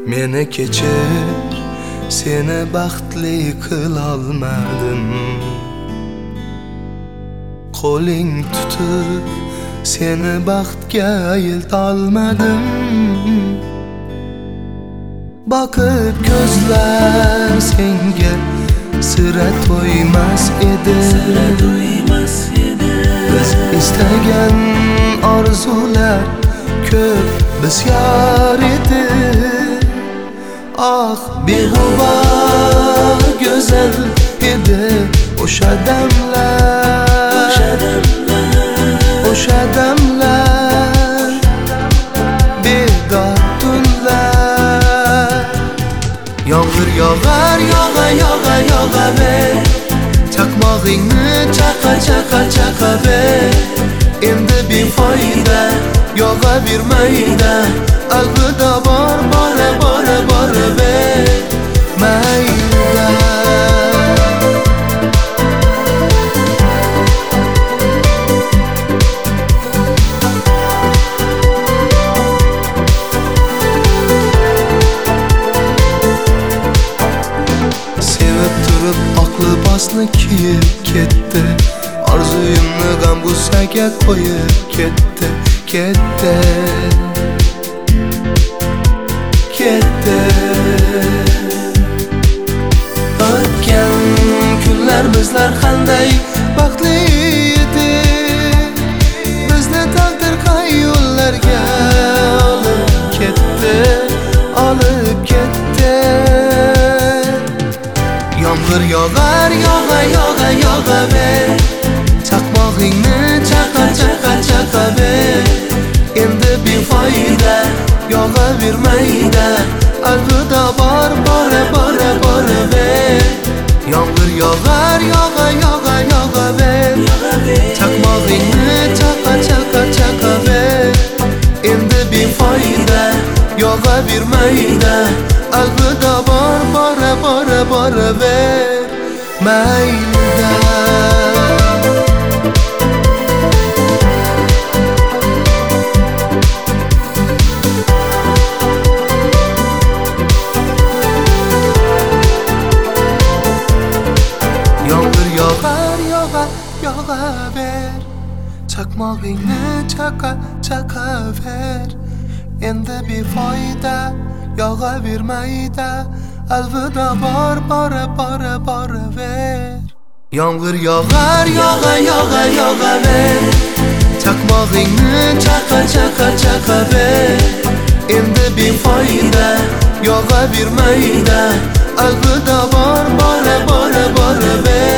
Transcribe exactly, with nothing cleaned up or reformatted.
Meni kechir, seni baxtli qilolmadim. Qo'ling tutib, seni baxtga eltolmadim. Boqib ko'zlar senga sira to'ymas edi. Biz istagan orzular ko'p bisyor edi. Ah, beg'uba go'zal edi o'sha damlar, o'sha damlar, bedor tunlar. Yomg'ir yog'ar, yog'a, yog'a, yog'aver, chaqmog'ingni chaqa, chaqa, chaqaver. Endi befoyda yog'avermaydi, alvida bor, bora, bora, boraver, mayda. Sevib turib oq libosni kiyib ketdi, orzuyimni g'am g'ussaga qo'yib ketdi, ketdi, ketdi. O'tgan kunlar bizlar qanday baxtli edi. Bizni taqdir qay yo'llarga olib ketdi, olib ketdi. Yomg'ir yog'ar, yog'a, yog'a, yog'aver, chaqmog'ingni chaqa, chaqa, chaqaver. Endi befoyda yog'avermaydi, alvida bor, bora, bora, boraver. Yomg'ir yog'ar, yog'a, yog'a, yog'aver, chaqmog'ingni chaqa, chaqa, chaqaver. Endi befoyda yog'avermaydi, alvida bor, bora, bora, boraver, mayda. Yomg'ir yog'ar, yog'a, yog'aver, chaqmog'ingni chaqa, chaqaver. Endi befoyda yog'avermaydi, alvida bor, bora, bora, boraver. Yomg'ir yog'ar, yog'a, yog'a, yog'aver, chaqmog'ingni chaqa, chaqa, chaqaver. Endi befoyda yog'avermaydi, alvida bor, bora, bora, boraver.